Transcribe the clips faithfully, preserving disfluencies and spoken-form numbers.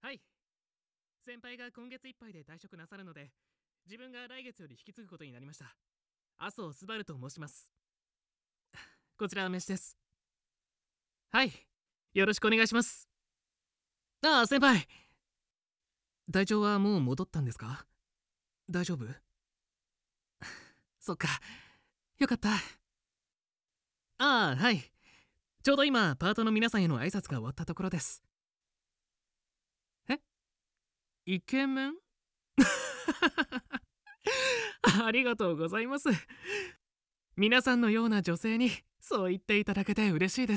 はい。先輩が今月いっぱいで退職なさるので、自分が来月より引き継ぐことになりました。麻生スバルと申します。こちらは飯です。はい。よろしくお願いします。ああ、先輩。体調はもう戻ったんですか？大丈夫？そっか。よかった。ああ、はい。ちょうど今、パートの皆さんへの挨拶が終わったところです。え、イケメン？ありがとうございます。皆さんのような女性にそう言っていただけて嬉しいです。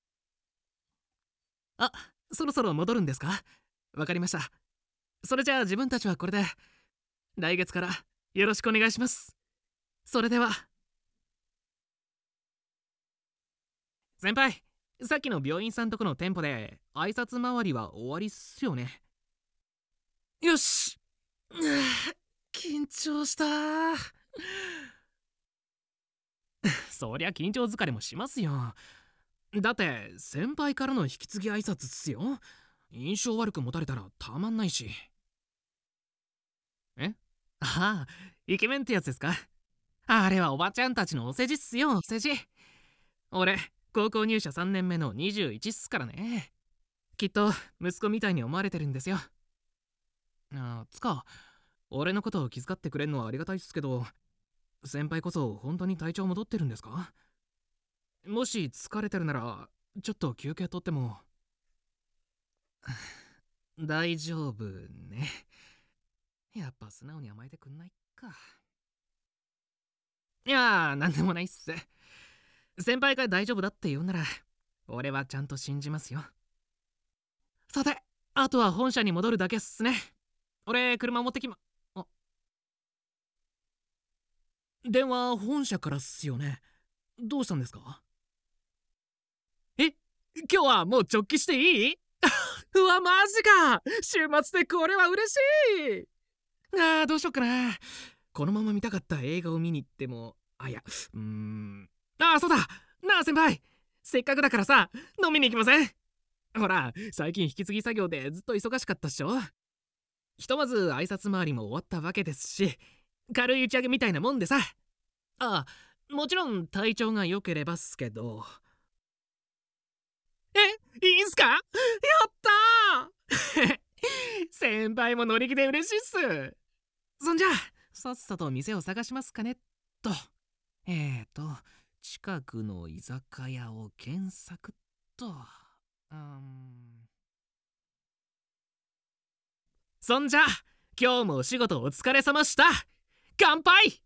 あ、そろそろ戻るんですか？わかりました。それじゃあ自分たちはこれで、来月からよろしくお願いします。それでは。先輩、さっきの病院さんとこの店舗で挨拶回りは終わりっすよね？よし。うぅ緊張した。そりゃ緊張疲れもしますよ。だって先輩からの引き継ぎ挨拶っすよ。印象悪く持たれたらたまんないし。え、ああ、イケメンってやつですか？あれはおばちゃんたちのお世辞っすよ、お世辞。俺、高校入社さんねんめのにじゅういちっすからね。きっと息子みたいに思われてるんですよ。あ、つか、俺のことを気遣ってくれんのはありがたいっすけど、先輩こそ本当に体調戻ってるんですか？もし疲れてるなら、ちょっと休憩取っても。大丈夫ね。やっぱ素直に甘えてくんないか。いやー、なんでもないっす。先輩が大丈夫だって言うなら、俺はちゃんと信じますよ。さて、あとは本社に戻るだけっすね。俺、車持ってきま。あ、電話本社からっすよね。どうしたんですか？え、今日はもう直帰していい？うわ、マジか。週末でこれは嬉しい。あー、どうしよっかな。このまま見たかった映画を見に行っても、あ、いや、うーん。あー、そうだ。なあ、先輩。せっかくだからさ、飲みに行きません？ほら、最近引き継ぎ作業でずっと忙しかったっしょ。ひとまず挨拶回りも終わったわけですし、軽い打ち上げみたいなもんでさ。ああ、もちろん体調が良ければっすけど。え、いいんすか？やったー。先輩も乗り気で嬉しいっす。そんじゃさっさと店を探しますかねっと。えーと近くの居酒屋を検索っと。うーん。そんじゃ今日もお仕事お疲れ様した。乾杯。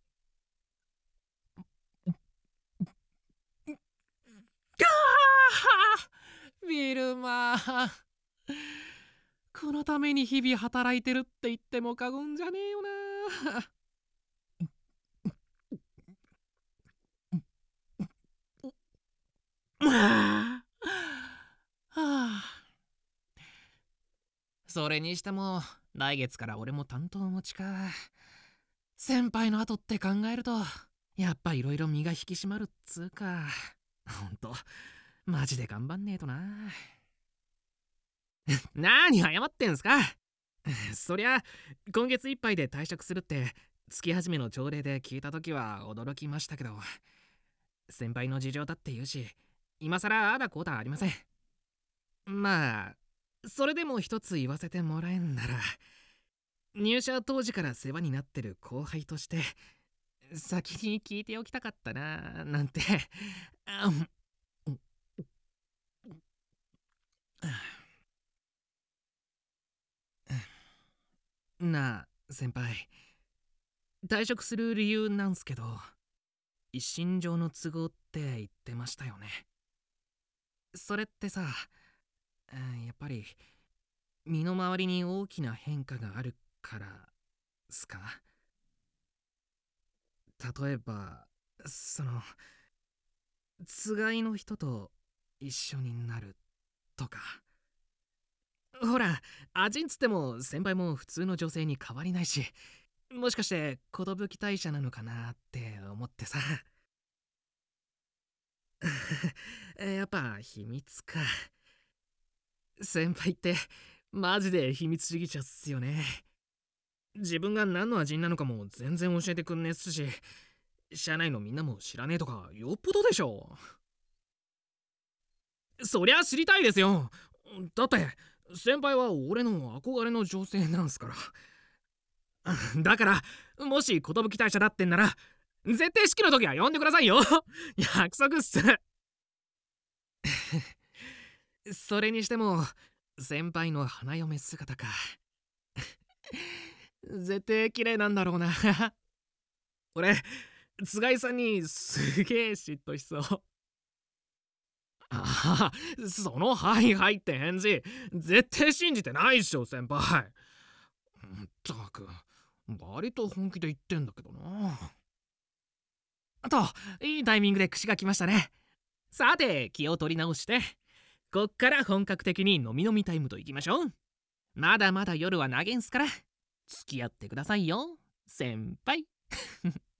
ガービルマー、このために日々働いてるって言っても過言じゃねえよな。はあ、それにしても来月から俺も担当持ちか。先輩の後って考えるとやっぱいろいろ身が引き締まるっつうか。ほんとマジで頑張んねえとな。何謝ってんすか？そりゃ今月いっぱいで退職するって月始めの朝礼で聞いた時は驚きましたけど、先輩の事情だって言うし今さらああだこうだありません。まあそれでも一つ言わせてもらえんなら、入社当時から世話になってる後輩として先に聞いておきたかったななんて。あなあ先輩、退職する理由なんすけど、一身上の都合って言ってましたよね。それってさ、うんやっぱり身の回りに大きな変化があるからすか？例えばそのつがいの人と一緒になるとか。ほら、アジンつっても先輩も普通の女性に変わりないし、もしかして寿退社なのかなって思ってさ。やっぱ秘密か。先輩ってマジで秘密主義者っすよね。自分が何の味なのかも全然教えてくんねえっすし、社内のみんなも知らねえとかよっぽどでしょ。そりゃ知りたいですよ。だって先輩は俺の憧れの女性なんすから。だからもし寿退社だってんなら絶対式の時は呼んでくださいよ。約束っす。それにしても先輩の花嫁姿か。絶対綺麗なんだろうな。俺菅井さんにすげえ嫉妬しそう。ああ、その「はいはい」って返事絶対信じてないっしょ先輩。ったく割と本気で言ってんだけどな。といいタイミングで串が来ましたね。さて気を取り直してこっから本格的に飲み飲みタイムといきましょう。まだまだ夜は長えんすから付き合ってくださいよ先輩。